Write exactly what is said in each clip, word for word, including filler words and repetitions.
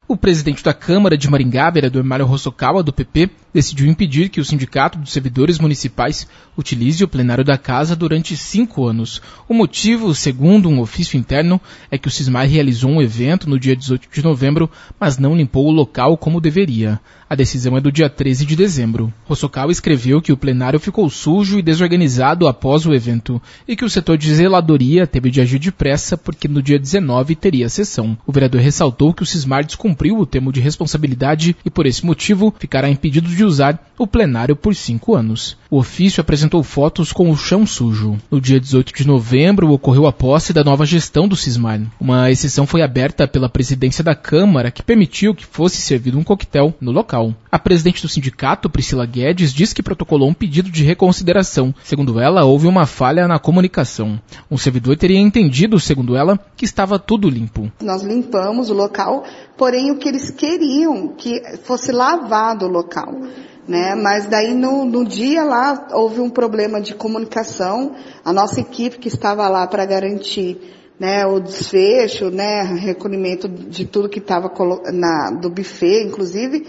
O presidente da Câmara de Maringá, vereador Mário Hosokawa, do P P, decidiu impedir que o Sindicato dos Servidores Municipais utilize o plenário da casa durante cinco anos. O motivo, segundo um ofício interno, é que o Sismar realizou um evento no dia dezoito de novembro, mas não limpou o local como deveria. A decisão é do dia treze de dezembro. Hosokawa escreveu que o plenário ficou sujo e desorganizado após o evento e que o setor de zeladoria teve de agir depressa porque no dia dezenove teria sessão. O vereador ressaltou que o Sismar descumpriu o termo de responsabilidade e, por esse motivo, ficará impedido de usar o plenário por cinco anos. O ofício apresentou fotos com o chão sujo. No dia dezoito de novembro, ocorreu a posse da nova gestão do Sismar. Uma exceção foi aberta pela presidência da Câmara, que permitiu que fosse servido um coquetel no local. A presidente do sindicato, Priscila Guedes, diz que protocolou um pedido de reconsideração. Segundo ela, houve uma falha na comunicação. Um servidor teria entendido, segundo ela, que estava tudo limpo. Nós limpamos o local, porém o que eles queriam que fosse lavado o local. Né? Mas daí no, no dia lá houve um problema de comunicação. A nossa equipe que estava lá para garantir, né, o desfecho, né, recolhimento de tudo que estava na do buffet, inclusive,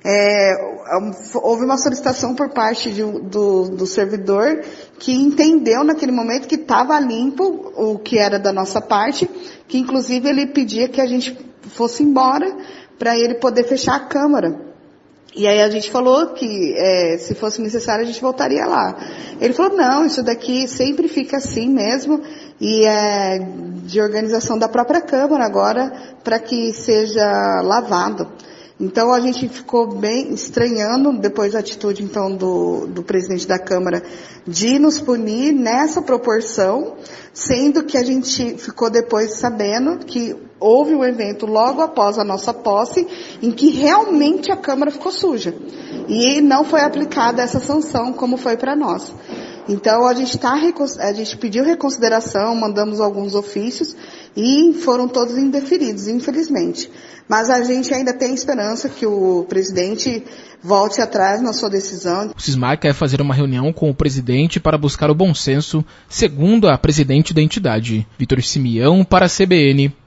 é, houve uma solicitação por parte de, do, do servidor que entendeu naquele momento que estava limpo o que era da nossa parte, que inclusive ele pedia que a gente fosse embora para ele poder fechar a câmara. E aí a gente falou que é, se fosse necessário a gente voltaria lá. Ele falou, não, isso daqui sempre fica assim mesmo, e é de organização da própria Câmara agora para que seja lavado. Então a gente ficou bem estranhando depois da atitude então do, do presidente da Câmara de nos punir nessa proporção, sendo que a gente ficou depois sabendo que houve um evento logo após a nossa posse em que realmente a Câmara ficou suja e não foi aplicada essa sanção como foi para nós. Então a gente, tá, a gente pediu reconsideração, mandamos alguns ofícios e foram todos indeferidos, infelizmente. Mas a gente ainda tem esperança que o presidente volte atrás na sua decisão. O Sismar quer fazer uma reunião com o presidente para buscar o bom senso, segundo a presidente da entidade. Vitor Simeão para a C B N.